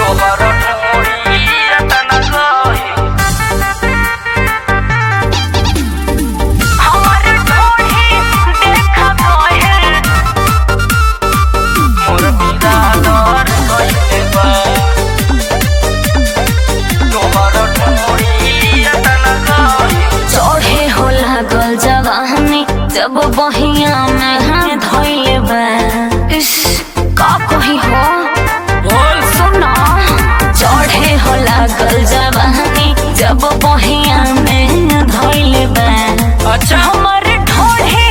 जब बहिया में हम धोइले बा इस का कही हो बोल सुना चढ़े हो लागल जवानी जब बहिया में धोइले बा। अच्छा हमर ढोढ़े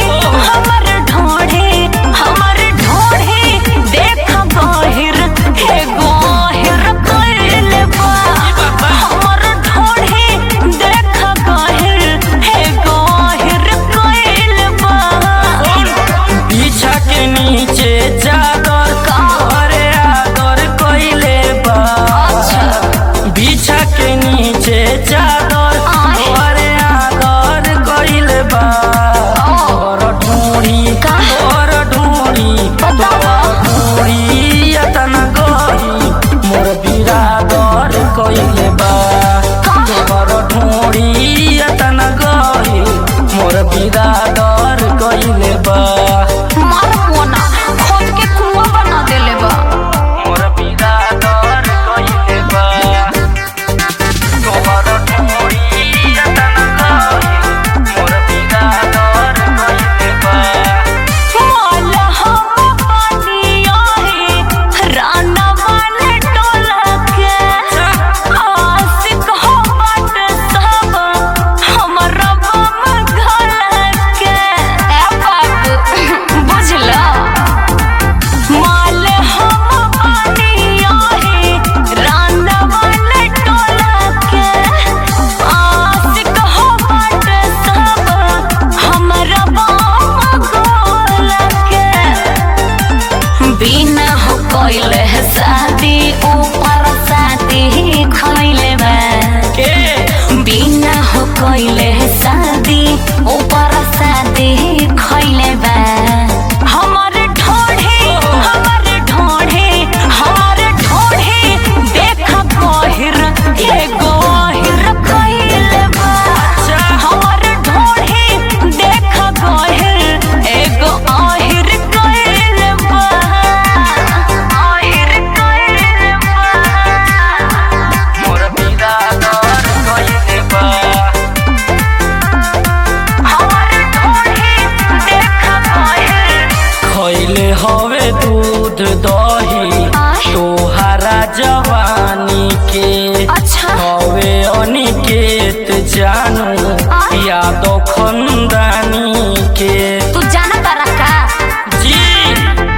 देख गहिर हे गहिर कइले बा। हमर ढोढ़े देख गहिर हे गहिर कइले बा। पीछा के नीचे चादर करे आदर कइले बा। पीछा के नीचे चादर करे आदर कइले बा। और ढूंढी अतना गई मोर बिरादर कइले बा। और ढूंढी अतना गई मोर बिरादर कइले बा। शादी ऊपर शादी खइले बा के बिना हो कइले शादी ऊपर शादी खइले बा। हमर ढोढ़े देख गहिर हे गहिर कइले बा। हमर ढोढ़े देख गहिर हे गहिर कइले बा। खइले हवे दूध दही तोहारा जवानी के। अच्छा हवे अनिकेत जानू यादव खंदानी के। तू जाना तारा का जी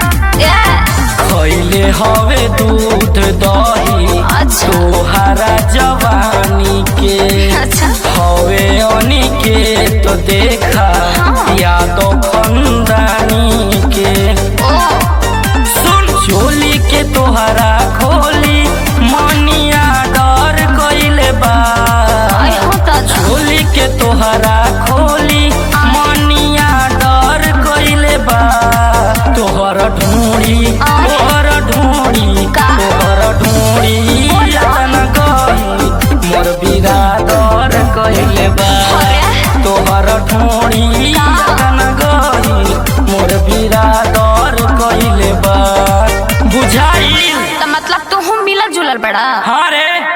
खइले हवे दूध दही तोहारा जवानी के। अच्छा हवे अनिकेत देखा यादव खंदानी के। सुन चोली के तोहरा खोली मनिया डर कइले बा। चोली के तोहरा खोली मनिया डर कइले बा। तोहर ढूंढी अतना गई मोर बिरादर कइले बा। तोहर ढूंढी अतना गई मोर बिरादर कइले बा। बुझाइल मतलब तू मिलल जुलल बड़ा। हाँ रे।